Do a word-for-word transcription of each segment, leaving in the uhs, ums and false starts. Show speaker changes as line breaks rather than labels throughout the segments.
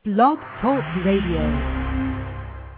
Blog Talk Radio.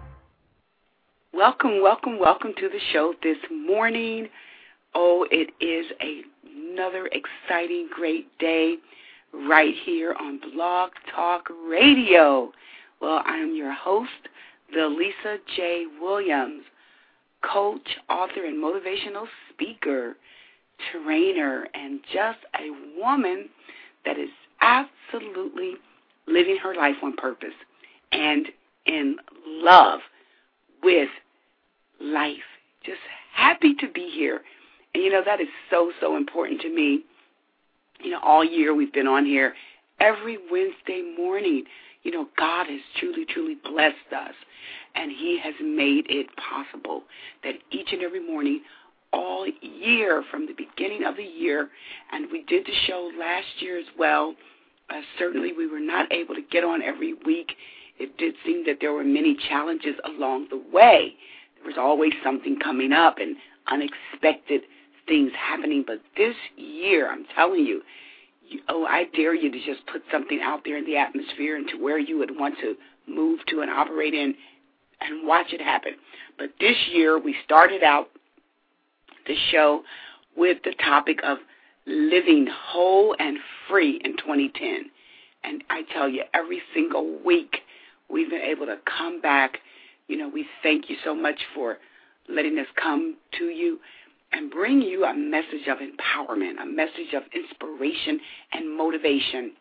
Welcome, welcome, welcome to the show this morning. Oh, it is a, another exciting, great day right here on Blog Talk Radio. Well, I am your host, the Lisa J. Williams, coach, author, and motivational speaker, trainer, and just a woman that is absolutely living her life on purpose and in love with life. Just happy to be here. And, you know, that is so, so important to me. You know, all year we've been on here every Wednesday morning. You know, God has truly, truly blessed us, and he has made it possible that each and every morning, all year, from the beginning of the year, and we did the show last year as well. Uh, certainly we were not able to get on every week. It did seem that there were many challenges along the way. There was always something coming up and unexpected things happening. But this year, I'm telling you, you, oh, I dare you to just put something out there in the atmosphere and to where you would want to move to and operate in and watch it happen. But this year, we started out the show with the topic of living whole and free in twenty ten. And I tell you, every single week we've been able to come back. You know, we thank you so much for letting us come to you and bring you a message of empowerment, a message of inspiration and motivation.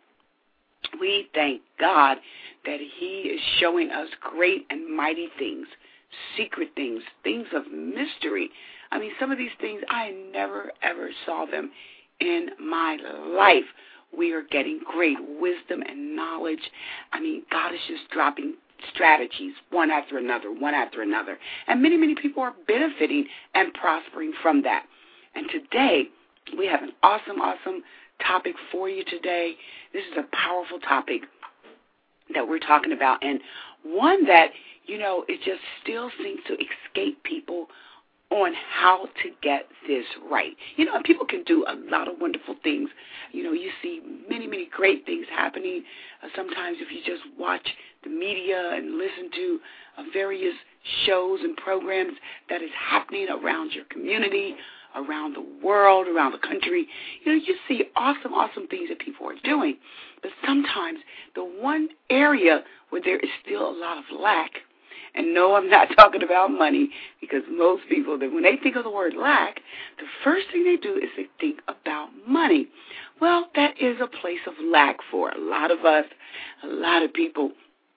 We thank God that he is showing us great and mighty things, secret things, things of mystery. I mean, some of these things, I never, ever saw them in my life. We are getting great wisdom and knowledge. I mean, God is just dropping strategies one after another, one after another. And many, many people are benefiting and prospering from that. And today, we have an awesome, awesome topic for you today. This is a powerful topic that we're talking about, and one that, you know, it just still seems to escape people on how to get this right. You know, people can do a lot of wonderful things. You know, you see many, many great things happening. Uh, sometimes if you just watch the media and listen to uh, various shows and programs that is happening around your community, around the world, around the country, you know, you see awesome, awesome things that people are doing. But sometimes the one area where there is still a lot of lack, and no, I'm not talking about money, because most people, when they think of the word lack, the first thing they do is they think about money. Well, that is a place of lack for a lot of us, a lot of people.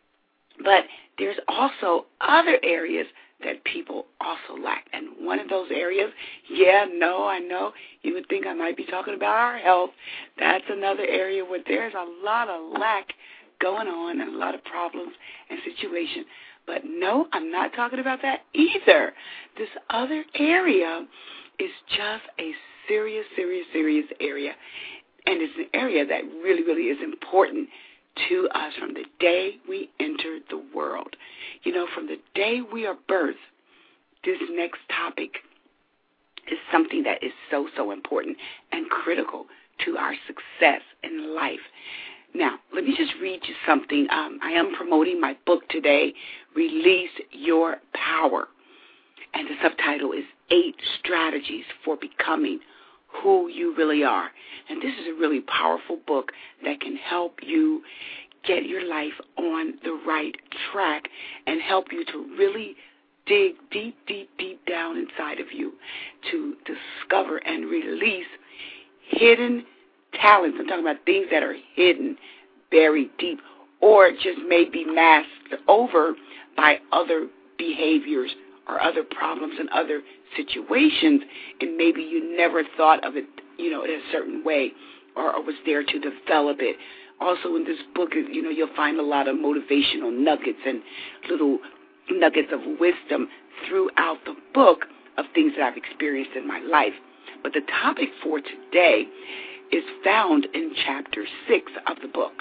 But there's also other areas that people also lack. And one of those areas, yeah, no, I know, you would think I might be talking about our health. That's another area where there's a lot of lack going on and a lot of problems and situations. But no, I'm not talking about that either. This other area is just a serious, serious, serious area. And it's an area that really, really is important to us from the day we enter the world. You know, from the day we are birthed, this next topic is something that is so, so important and critical to our success in life. Now, let me just read you something. Um, I am promoting my book today, Release Your Power. And the subtitle is Eight Strategies for Becoming Who You Really Are. And this is a really powerful book that can help you get your life on the right track and help you to really dig deep, deep, deep down inside of you to discover and release hidden talents. I'm talking about things that are hidden, buried deep, or just may be masked over by other behaviors or other problems and other situations, and maybe you never thought of it, you know, in a certain way or, or was there to develop it. Also in this book, you know, you'll find a lot of motivational nuggets and little nuggets of wisdom throughout the book of things that I've experienced in my life. But the topic for today is found in chapter six of the book.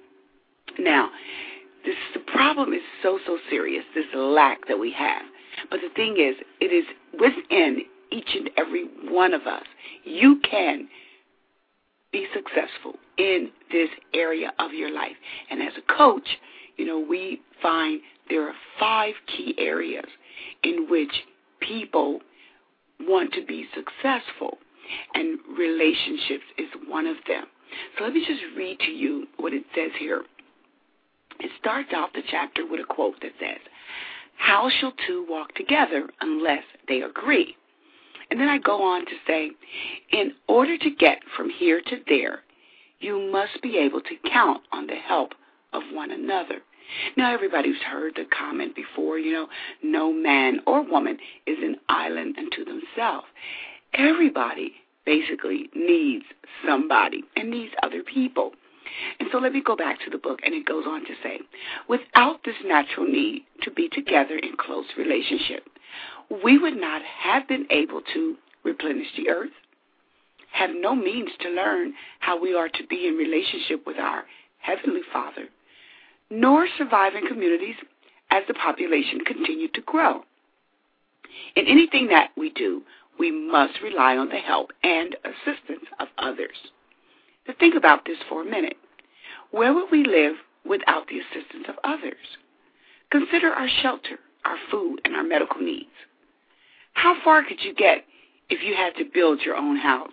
Now, this the problem is so, so serious, this lack that we have. But the thing is, it is within each and every one of us. You can be successful in this area of your life. And as a coach, you know, we find there are five key areas in which people want to be successful, and relationships is one of them. So let me just read to you what it says here. It starts off the chapter with a quote that says, "How shall two walk together unless they agree?" And then I go on to say, in order to get from here to there, you must be able to count on the help of one another. Now, everybody's heard the comment before, you know, no man or woman is an island unto themselves. Everybody basically needs somebody and needs other people. And so let me go back to the book, and it goes on to say, without this natural need to be together in close relationship, we would not have been able to replenish the earth, have no means to learn how we are to be in relationship with our Heavenly Father, nor survive in communities as the population continued to grow. In anything that we do, we must rely on the help and assistance of others. To think about this for a minute. Where would we live without the assistance of others? Consider our shelter, our food, and our medical needs. How far could you get if you had to build your own house?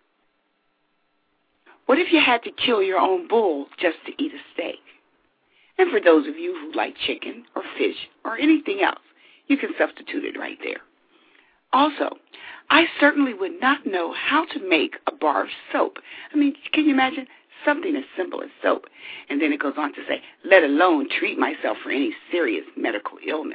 What if you had to kill your own bull just to eat a steak? And for those of you who like chicken or fish or anything else, you can substitute it right there. Also, I certainly would not know how to make a bar of soap. I mean, can you imagine something as simple as soap? And then it goes on to say, let alone treat myself for any serious medical illness.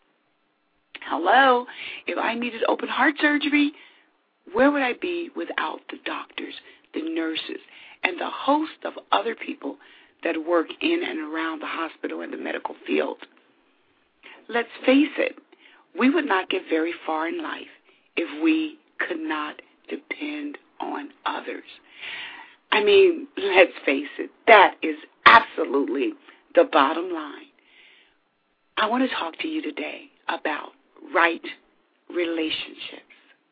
Hello, if I needed open heart surgery, where would I be without the doctors, the nurses, and the host of other people that work in and around the hospital and the medical field? Let's face it, we would not get very far in life if we could not depend on others. I mean, let's face it, that is absolutely the bottom line. I want to talk to you today about right relationships.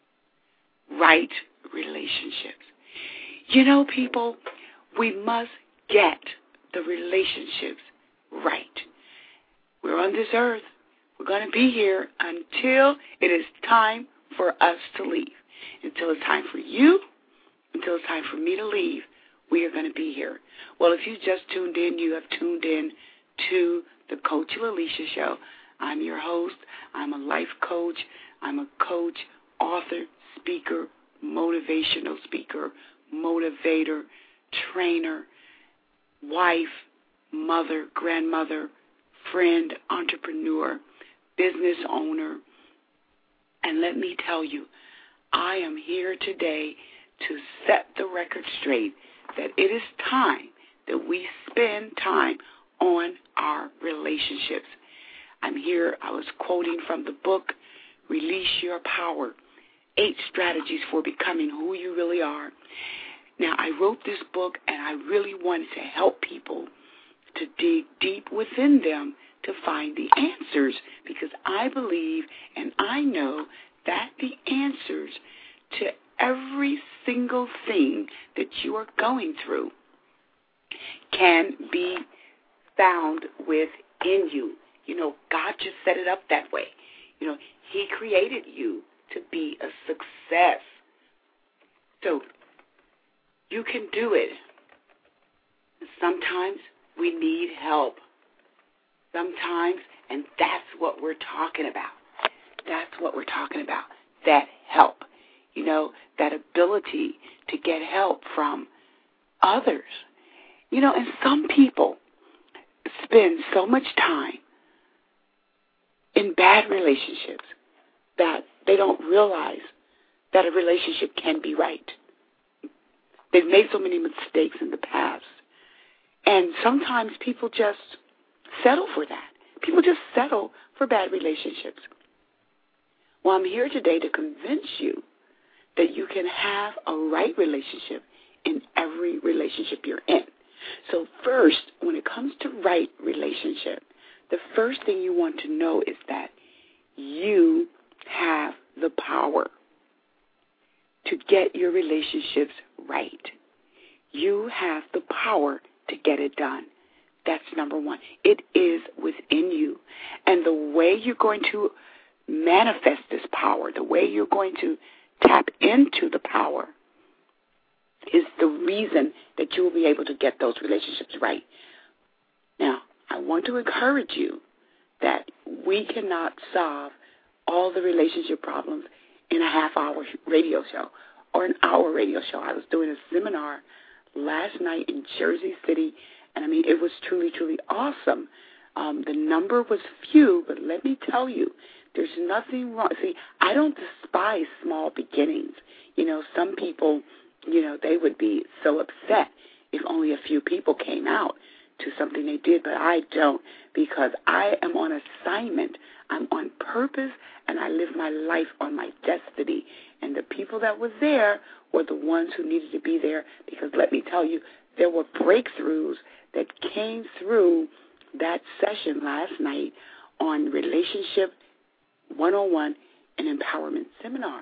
Right relationships. You know, people, we must get the relationships right. We're on this earth. We're going to be here until it is time for us to leave. Until it's time for you, until it's time for me to leave, we are going to be here. Well, if you just tuned in, you have tuned in to the Coach Alicia Show. I'm your host. I'm a life coach. I'm a coach, author, speaker, motivational speaker, motivator, trainer, wife, mother, grandmother, friend, entrepreneur, business owner. And let me tell you, I am here today to set the record straight that it is time that we spend time on our relationships. I'm here, I was quoting from the book, Release Your Power, Eight Strategies for Becoming Who You Really Are. Now, I wrote this book, and I really wanted to help people to dig deep within them to find the answers, because I believe and I know that the answers to every single thing that you are going through can be found within you. You know, God just set it up that way. You know, He created you to be a success. So you can do it. Sometimes we need help. Sometimes, and that's what we're talking about. That's what we're talking about, that help. You know, that ability to get help from others. You know, and some people spend so much time in bad relationships that they don't realize that a relationship can be right. They've made so many mistakes in the past. And sometimes people just settle for that. People just settle for bad relationships. Well, I'm here today to convince you that you can have a right relationship in every relationship you're in. So first, when it comes to right relationship, the first thing you want to know is that you have the power to get your relationships right. You have the power to get it done. That's number one. It is within you. And the way you're going to manifest this power, the way you're going to tap into the power is the reason that you will be able to get those relationships right. Now, I want to encourage you that we cannot solve all the relationship problems in a half-hour radio show or an hour radio show. I was doing a seminar last night in Jersey City, and I mean, it was truly, truly awesome. Um, the number was few, but let me tell you, there's nothing wrong. See, I don't despise small beginnings. You know, some people, you know, they would be so upset if only a few people came out to something they did, but I don't, because I am on assignment. I'm on purpose, and I live my life on my destiny. And the people that were there were the ones who needed to be there, because let me tell you, there were breakthroughs that came through that session last night on Relationship one oh one and Empowerment Seminar.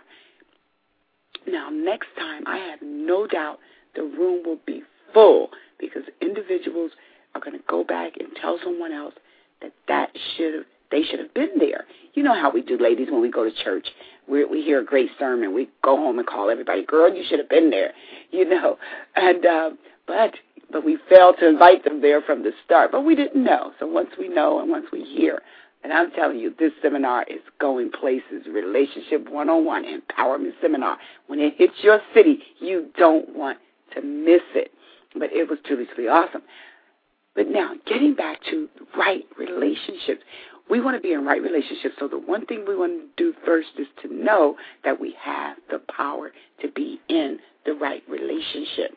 Now, next time, I have no doubt the room will be full, because individuals are going to go back and tell someone else that that should have, they should have been there. You know how we do, ladies, when we go to church. We, we hear a great sermon. We go home and call everybody, girl, you should have been there, you know. And uh, but but we failed to invite them there from the start. But we didn't know. So once we know and once we hear, and I'm telling you, this seminar is going places. Relationship one oh one, Empowerment Seminar. When it hits your city, you don't want to miss it. But it was truly, truly awesome. But now, getting back to right relationships, we want to be in right relationships. So the one thing we want to do first is to know that we have the power to be in the right relationship.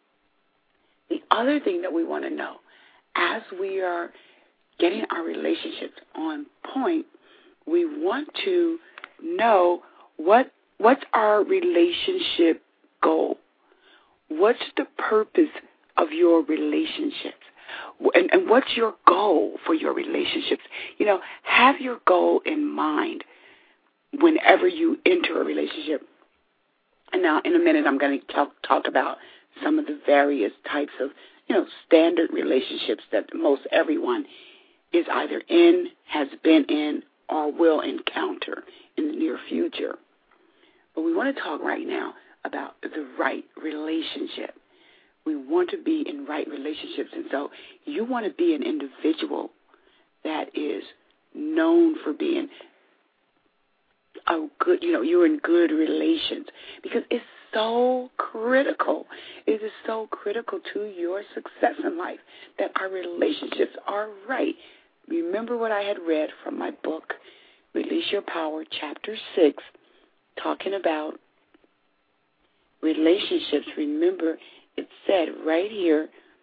The other thing that we want to know, as we are getting our relationships on point, we want to know what what's our relationship goal? What's the purpose of your relationships? And, and what's your goal for your relationships? You know, have your goal in mind whenever you enter a relationship. And now, in a minute, I'm going to talk, talk about some of the various types of, you know, standard relationships that most everyone is either in, has been in, or will encounter in the near future. But we want to talk right now about the right relationship. We want to be in right relationships, and so you want to be an individual that is known for being a good, you know, you're in good relations, because it's so critical. It is so critical to your success in life that our relationships are right. Remember what I had read from my book, Release Your Power, Chapter six, talking about relationships. Remember, it said right here,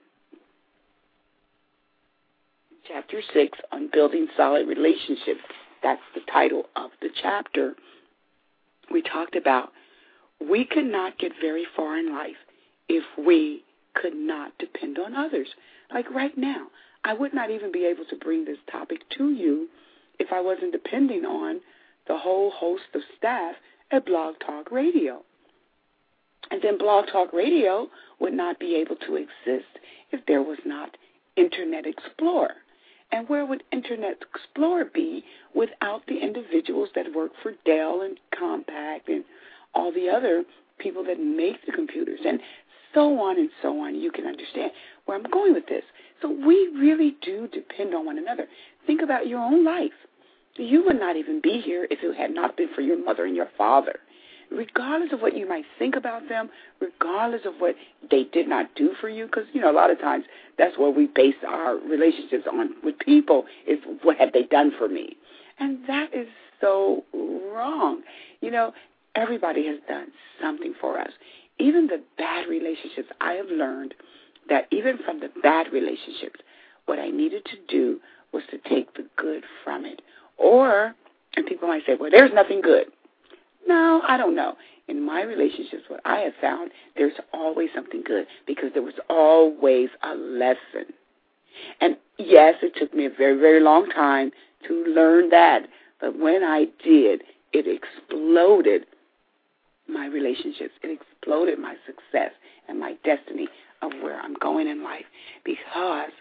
Chapter six, on building solid relationships. That's the title of the chapter. We talked about we could not get very far in life if we could not depend on others. Like right now, I would not even be able to bring this topic to you if I wasn't depending on the whole host of staff at Blog Talk Radio. And then Blog Talk Radio would not be able to exist if there was not Internet Explorer. And where would Internet Explorer be without the individuals that work for Dell and Compaq and all the other people that make the computers, and so on and so on? You can understand where I'm going with this. So we really do depend on one another. Think about your own life. You would not even be here if it had not been for your mother and your father. Regardless of what you might think about them, regardless of what they did not do for you, because, you know, a lot of times that's what we base our relationships on with people, is what have they done for me. And that is so wrong. You know, everybody has done something for us. Even the bad relationships, I have learned that even from the bad relationships, what I needed to do was to take the good from it. Or, and people might say, well, there's nothing good. No, I don't know. In my relationships, what I have found, there's always something good, because there was always a lesson. And yes, it took me a very, very long time to learn that. But when I did, it exploded my relationships. It exploded my success and my destiny of where I'm going in life. Because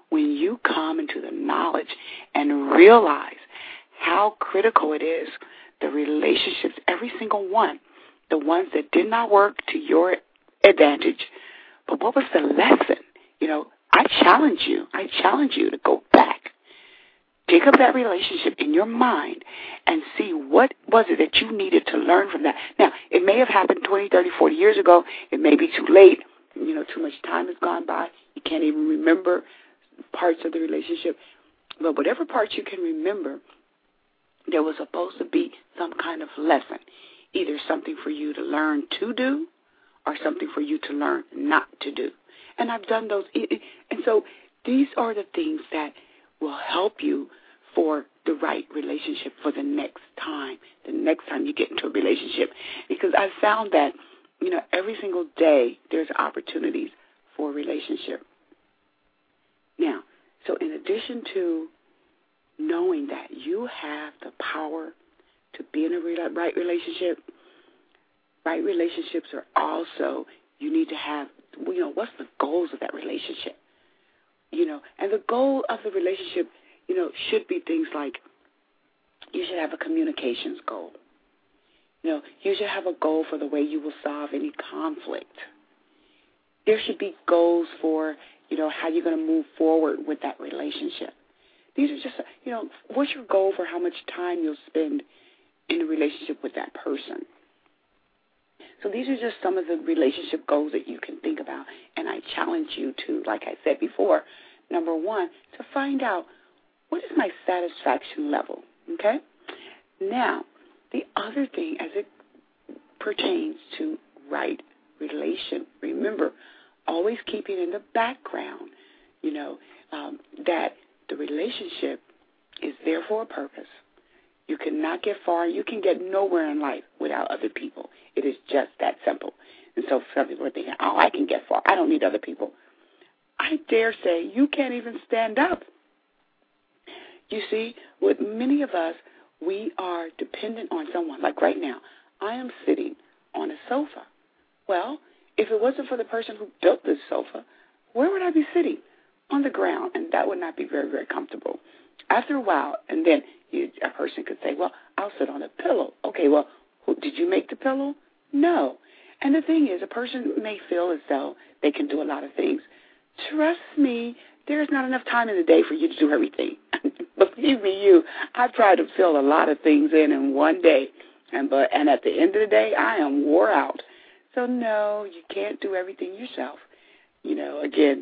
when you come into the knowledge and realize how critical it is, the relationships, every single one, the ones that did not work to your advantage, but what was the lesson? You know, I challenge you, I challenge you to go back, dig up that relationship in your mind and see what was it that you needed to learn from that. Now, it may have happened twenty, thirty, forty years ago. It may be too late. You know, too much time has gone by. You can't even remember parts of the relationship. But whatever parts you can remember, there was supposed to be some kind of lesson, either something for you to learn to do or something for you to learn not to do. And I've done those. And so these are the things that will help you for the right relationship for the next time, the next time you get into a relationship. Because I've found that, you know, every single day there's opportunities for a relationship. Now, so in addition to knowing that you have the power to be in a right relationship, right relationships are also, you need to have, you know, what's the goals of that relationship? You know, and the goal of the relationship, you know, should be things like you should have a communications goal. You know, you should have a goal for the way you will solve any conflict. There should be goals for, you know, how you're going to move forward with that relationship. These are just, you know, what's your goal for how much time you'll spend in a relationship with that person? So these are just some of the relationship goals that you can think about. And I challenge you to, like I said before, number one, to find out what is my satisfaction level, okay? Now, the other thing as it pertains to right relation, remember, always keeping in the background, you know, um, that the relationship is there for a purpose. You cannot get far. You can get nowhere in life without other people. It is just that simple. And so some people are thinking, oh, I can get far. I don't need other people. I dare say you can't even stand up. You see, with many of us, we are dependent on someone. Like right now, I am sitting on a sofa. Well, if it wasn't for the person who built this sofa, where would I be sitting? On the ground, and that would not be very, very comfortable. After a while, and then you, a person could say, well, I'll sit on a pillow. Okay, well, who, did you make the pillow? No. And the thing is, a person may feel as though they can do a lot of things. Trust me, there's not enough time in the day for you to do everything. Believe me, you, I've tried to fill a lot of things in in one day, and but and at the end of the day, I am wore out. So, no, you can't do everything yourself. You know, again,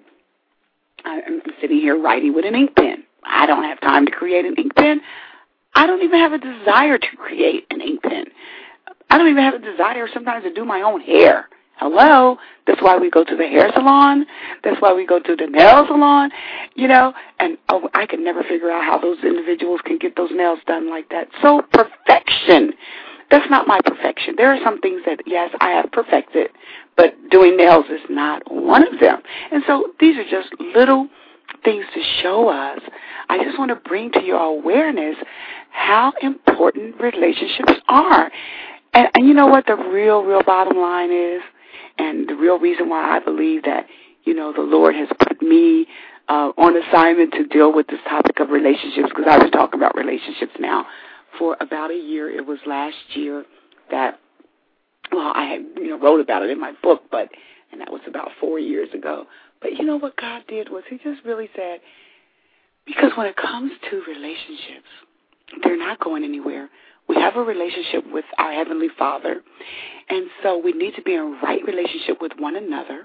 I'm sitting here writing with an ink pen. I don't have time to create an ink pen. I don't even have a desire to create an ink pen. I don't even have a desire sometimes to do my own hair. Hello? That's why we go to the hair salon. That's why we go to the nail salon, you know. And oh, I can never figure out how those individuals can get those nails done like that. So perfection. That's not my perfection. There are some things that, yes, I have perfected, but doing nails is not one of them. And so these are just little things to show us. I just want to bring to your awareness how important relationships are. And, and you know what the real, real bottom line is? And the real reason why I believe that, you know, the Lord has put me uh, on assignment to deal with this topic of relationships, because I've been talking about relationships now for about a year. It was last year that, well, I had, you know, wrote about it in my book, but, and that was about four years ago. But you know what God did was he just really said, because when it comes to relationships, they're not going anywhere. We have a relationship with our Heavenly Father, and so we need to be in right relationship with one another,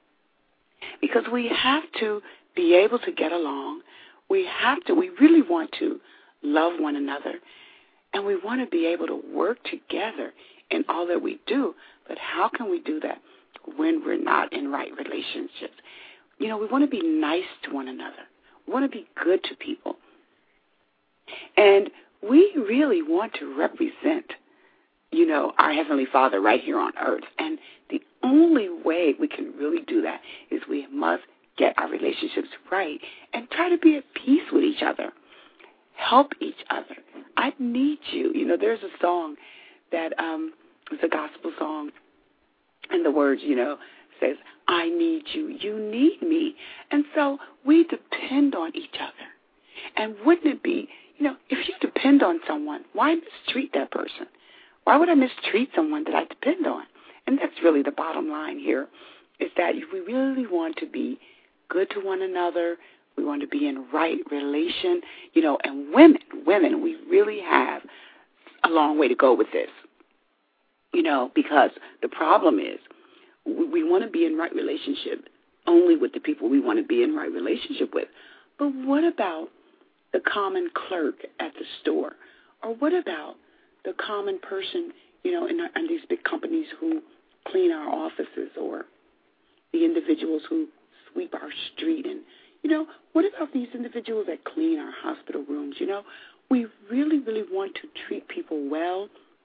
because we have to be able to get along. We have to, we really want to love one another, and we want to be able to work together in all that we do. But how can we do that when we're not in right relationships? You know, we want to be nice to one another. We want to be good to people. And we really want to represent, you know, our Heavenly Father right here on earth. And the only way we can really do that is we must get our relationships right and try to be at peace with each other. Help each other. I need you. You know, there's a song that um, is a gospel song, and the words, you know, says, I need you, you need me. And so we depend on each other. And wouldn't it be, you know, if you depend on someone, why mistreat that person? Why would I mistreat someone that I depend on? And that's really the bottom line here, is that if we really want to be good to one another, we want to be in right relation, you know, and women, women, we really have a long way to go with this, you know, because the problem is we, we want to be in right relationship only with the people we want to be in right relationship with. But what about the common clerk at the store? Or what about the common person, you know, in, our, in these big companies who clean our offices, or the individuals who sweep our street? And, you know, what about these individuals that clean our hospital rooms? You know, we really, really want to treat people well,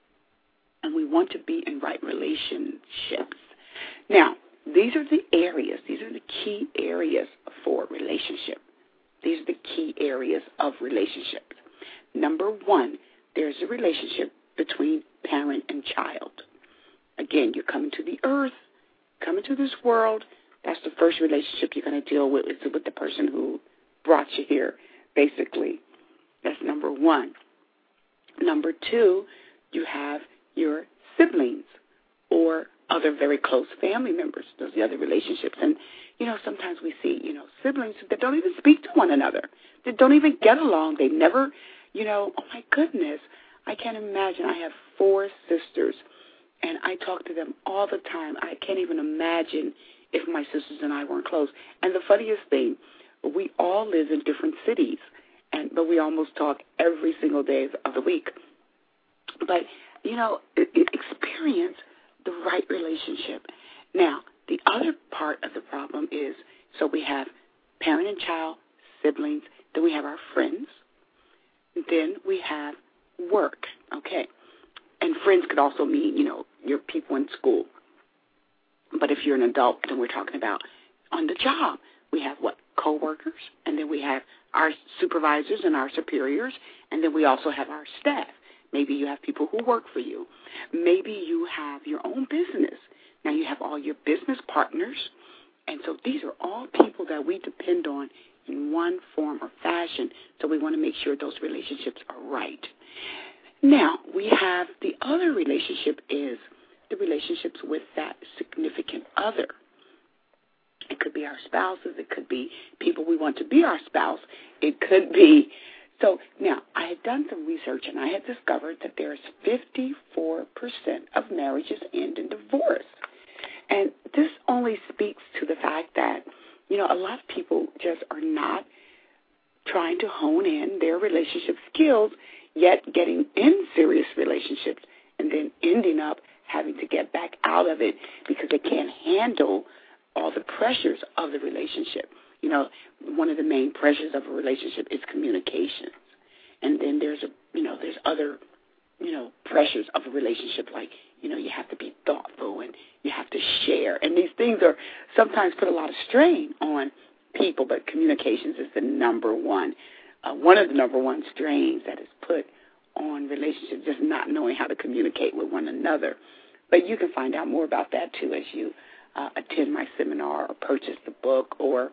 and we want to be in right relationships. Now, these are the areas, these are the key areas for relationship. These are the key areas of relationship. Number one, there's a relationship between parent and child. Again, you're coming to the earth, coming to this world. That's the first relationship you're going to deal with, is with the person who brought you here, basically. That's number one. Number two, you have your siblings or other very close family members. Those are the other relationships. And, you know, sometimes we see, you know, siblings that don't even speak to one another. They don't even get along. They never, you know, oh, my goodness, I can't imagine. I have four sisters, and I talk to them all the time. I can't even imagine if my sisters and I weren't close. And the funniest thing, we all live in different cities, and but we almost talk every single day of the week. But, you know, experience the right relationship. Now, the other part of the problem is, so we have parent and child, siblings, then we have our friends, then we have work, okay? And friends could also mean, you know, your people in school. But if you're an adult, then we're talking about on the job. We have what? Coworkers, and then we have our supervisors and our superiors, and then we also have our staff. Maybe you have people who work for you. Maybe you have your own business. Now you have all your business partners, and so these are all people that we depend on in one form or fashion, so we want to make sure those relationships are right. Now, we have the other relationship is the relationships with that significant other. It could be our spouses. It could be people we want to be our spouse. It could be. So now, I had done some research, and I had discovered that there's fifty-four percent of marriages end in divorce. And this only speaks to the fact that, you know, a lot of people just are not trying to hone in their relationship skills, yet getting in serious relationships and then ending up having to get back out of it because they can't handle all the pressures of the relationship. You know, one of the main pressures of a relationship is communication. And then there's, a, you know, there's other, you know, pressures of a relationship, like, you know, you have to be thoughtful and you have to share. And these things are sometimes put a lot of strain on people, but communications is the number one, uh, one of the number one strains that is put on relationships, just not knowing how to communicate with one another. But you can find out more about that, too, as you uh, attend my seminar or purchase the book, or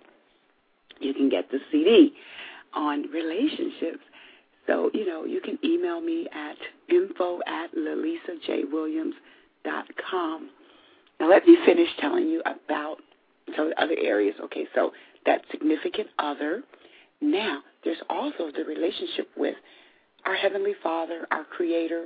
you can get the C D on relationships. So, you know, you can email me at info at lalisa j williams dot com. Now, let me finish telling you about some of the other areas. Okay, so that significant other. Now, there's also the relationship with our Heavenly Father, our Creator,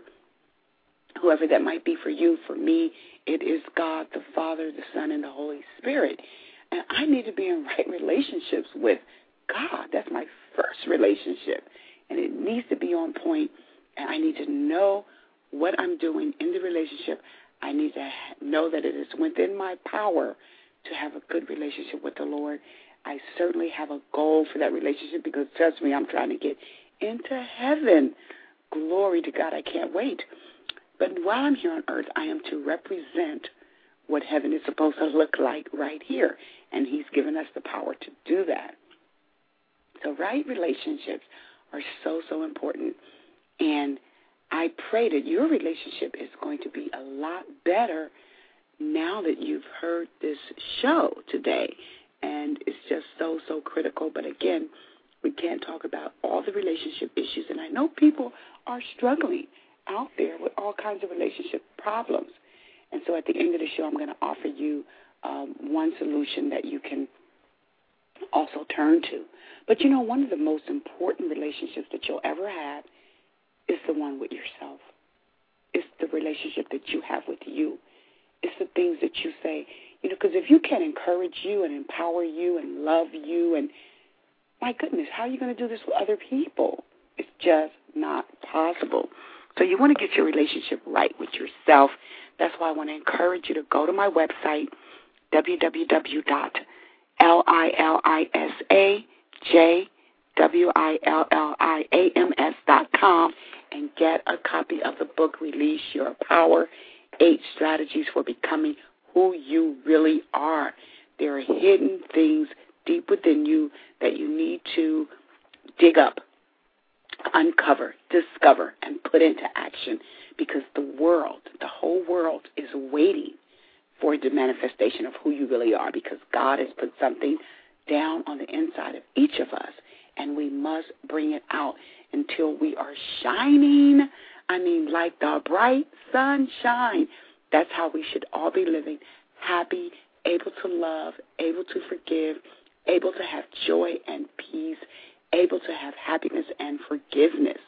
whoever that might be for you. For me, it is God, the Father, the Son, and the Holy Spirit. And I need to be in right relationships with God. That's my first relationship. And it needs to be on point, and I need to know what I'm doing in the relationship. I need to know that it is within my power to have a good relationship with the Lord. I certainly have a goal for that relationship because, trust me, I'm trying to get into heaven. Glory to God. I can't wait. But while I'm here on earth, I am to represent what heaven is supposed to look like right here, and He's given us the power to do that. So right relationships are so, so important, and I pray that your relationship is going to be a lot better now that you've heard this show today, and it's just so, so critical. But again, we can't talk about all the relationship issues, and I know people are struggling out there with all kinds of relationship problems. And so at the end of the show, I'm going to offer you um, one solution that you can also turn to. But, you know, one of the most important relationships that you'll ever have is the one with yourself. It's the relationship that you have with you. It's the things that you say, you know, because if you can encourage you and empower you and love you, and my goodness, how are you going to do this with other people? It's just not possible. So you want to get your relationship right with yourself. That's why I want to encourage you to go to my website, w w w dot lillijwilliams dot com, and get a copy of the book, Release Your Power, Eight Strategies for Becoming Who You Really Are. There are hidden things deep within you that you need to dig up, uncover, discover, and put into action, because the world, the whole world is waiting for the manifestation of who you really are, because God has put something down on the inside of each of us, and we must bring it out until we are shining. I mean, like the bright sunshine. That's how we should all be living, happy, able to love, able to forgive, able to have joy and peace, able to have happiness and forgiveness.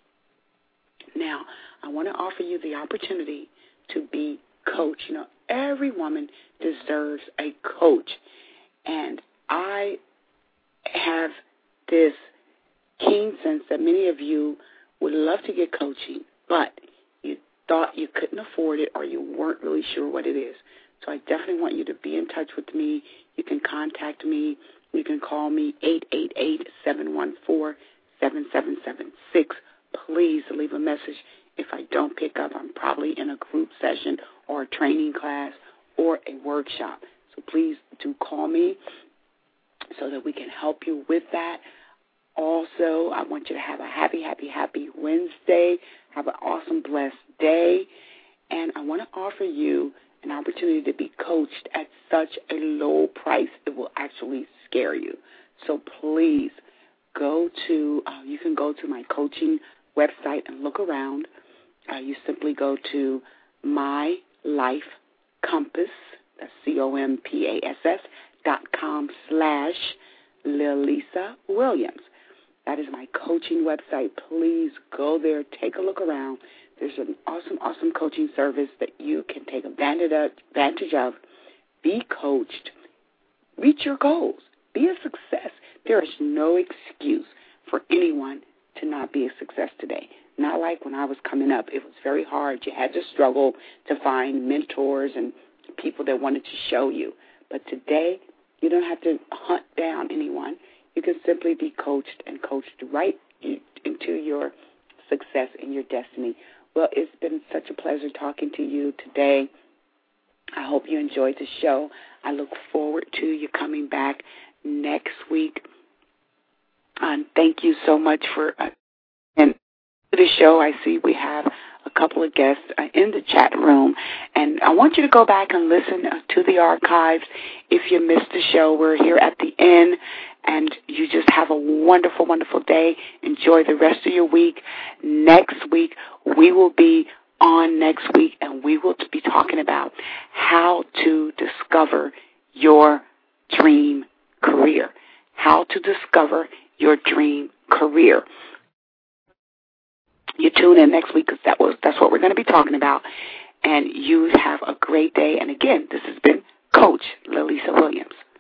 Now, I want to offer you the opportunity to be coach. You know, every woman deserves a coach. And I have this keen sense that many of you would love to get coaching, but you thought you couldn't afford it, or you weren't really sure what it is. So I definitely want you to be in touch with me. You can contact me. You can call me, eight eight eight, seven one four, seven seven seven six. Please leave a message. If I don't pick up, I'm probably in a group session or a training class or a workshop. So please do call me so that we can help you with that. Also, I want you to have a happy, happy, happy Wednesday. Have an awesome, blessed day. And I want to offer you an opportunity to be coached at such a low price it will actually scare you. So please go to, uh, you can go to my coaching website and look around. Uh, you simply go to My Life Compass, that's C O M P A S S, dot com slash Lilisa Williams. That is my coaching website. Please go there, take a look around. There's an awesome, awesome coaching service that you can take advantage of, advantage of. Be coached. Reach your goals. Be a success. There is no excuse for anyone to not be a success today. Not like when I was coming up. It was very hard. You had to struggle to find mentors and people that wanted to show you. But today, you don't have to hunt down anyone. You can simply be coached and coached right into your success and your destiny. Well, it's been such a pleasure talking to you today. I hope you enjoyed the show. I look forward to you coming back next week. And thank you so much for uh, and the show. I see we have a couple of guests uh, in the chat room, and I want you to go back and listen uh, to the archives. If you missed the show, we're here at the end, and you just have a wonderful, wonderful day. Enjoy the rest of your week. Next week, we will be on next week, and we will be talking about how to discover your dream career. How to discover your dream career. You tune in next week because that was that's what we're going to be talking about. And you have a great day. And again, this has been Coach Lilisa Williams.